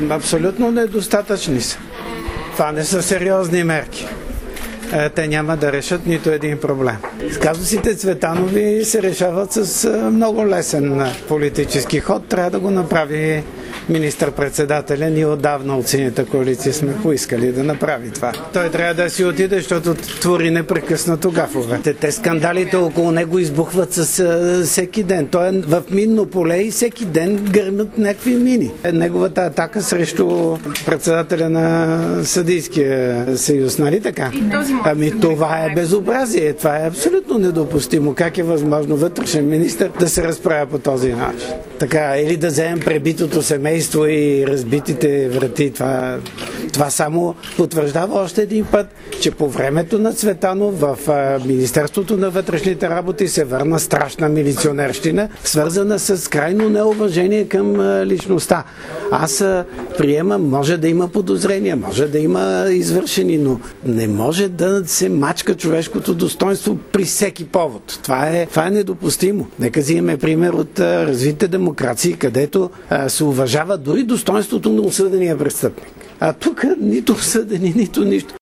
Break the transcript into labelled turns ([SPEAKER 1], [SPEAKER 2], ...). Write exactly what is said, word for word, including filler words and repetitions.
[SPEAKER 1] Абсолютно недостатъчни са. Това не са сериозни мерки. Те няма да решат нито един проблем. Казусите Цветанови се решават с много лесен политически ход. Трябва да го направи министър-председателя. Ние отдавна от Синята коалиция сме поискали да направи това. Той трябва да си отиде, защото твори непрекъснато гафове. Те, те скандалите около него избухват с а, всеки ден. Той е в минно поле и всеки ден гърмят някакви мини. Неговата атака срещу председателя на Съдийския съюз, нали така? Ами това е безобразие. Това е абсолютно недопустимо. Как е възможно вътрешен министър да се разправя по този начин? Така, или да вземем пребитото семейство и разбитите врати. Това, това само потвърждава още един път, че по времето на Цветанов в Министерството на вътрешните работи се върна страшна милиционерщина, свързана с крайно неуважение към личността. Аз приемам, може да има подозрения, може да има извършени, но не може да се мачка човешкото достоинство при всеки повод. Това е, това е недопустимо. Нека взимаме пример от развитите демокрации, където а, се уважава дори достоинството на осъдения престъпник. А тук нито осъдени, нито нищо.